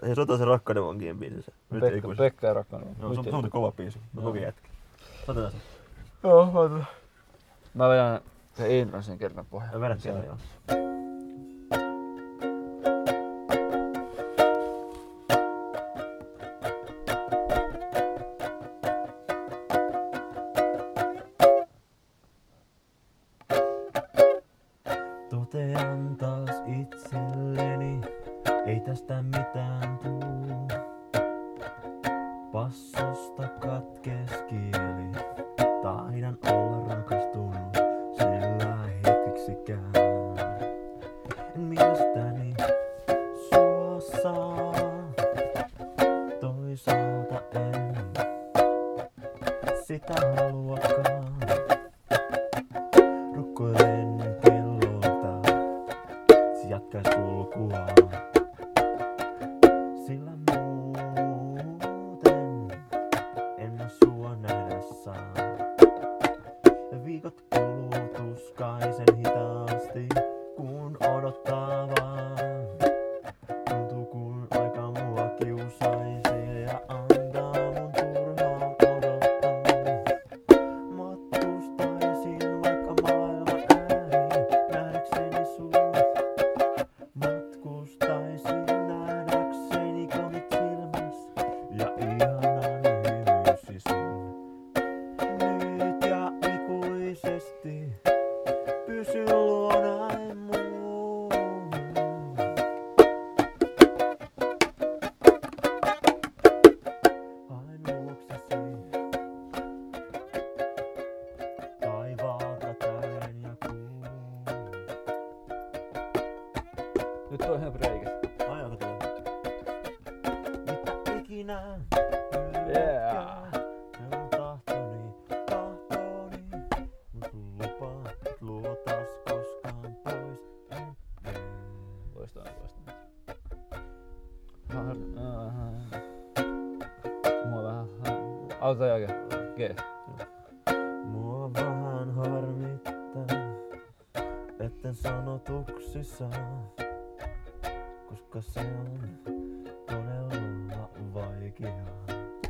Hei, soita se Rakkauden vankien biisi. Pekka ja Rakkauden vankien. No, se on kova biisi. No koki jätkä. Otetaan se. Joo, otetaan. Mä vedän se intron sen kerran pohjaan. Vedät siellä joo. Totean taas itselleni, ei tästä mitään tuu. Passosta katkes kieli, taidan olla rakastunut sillä hetkiksikään. En mielestäni sua saa, toisaalta en sitä haluakaan. Rukkoilen kellolta, se jatkais kulkua. Sillä muuten en mä sua nähdä saa. Viikot kuluu tuskaisen hitaasti, kun odottaa vaan. Tuntuu kun aika mua kiusaisi ja antaa mun turhaan odottaa. Matkustaisin vaikka maailman ääriin nähdäkseni sut. Matkustaisin nähdäkseni konit silmäs ja ihanan hymysi sun. Nyt ja ikuisesti pysy luonai mun. Hain luoksesi taivaalta tähden ja kuun. Nyt on ihan breikit. Ai onko tuo? Mitä ikinä Yeah. se on tahtoni. Mut lupaa, et luotas koskaan pois. En mene. Loistaa. Mua vähän... Auta jälkeen. G. Mua vähän harmittaa, etten sanotuksi saa, koska se on todella vaikeaa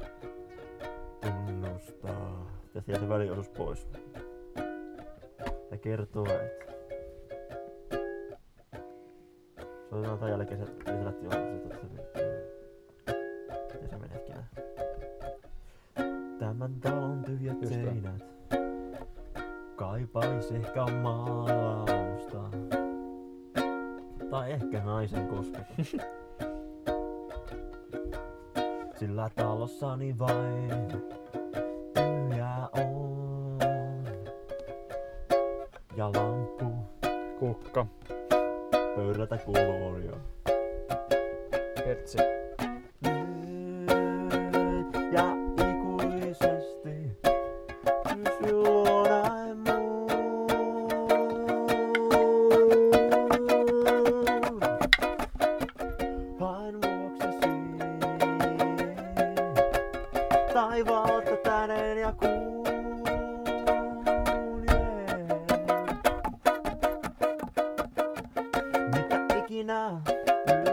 tunnustaa. Tästä jää se väliosuus pois. Ja kertoo, että se otetaan tämän jälkeen se lisättiin osuus, että se meneekin näin. Tämän talon tyhjät Just näin. seinät kaipais ehkä maalausta. Tai ehkä naisen kosketus. Sillä talossani vain tyhjää on. Ja lamppu Kukka. pöydältä kuluu jo. Hertsi. Nyt ja ikuisesti pysy luonai mun. Vain vuoksesi taivaalta täneen ja kuun. Yeah. Mitä ikinä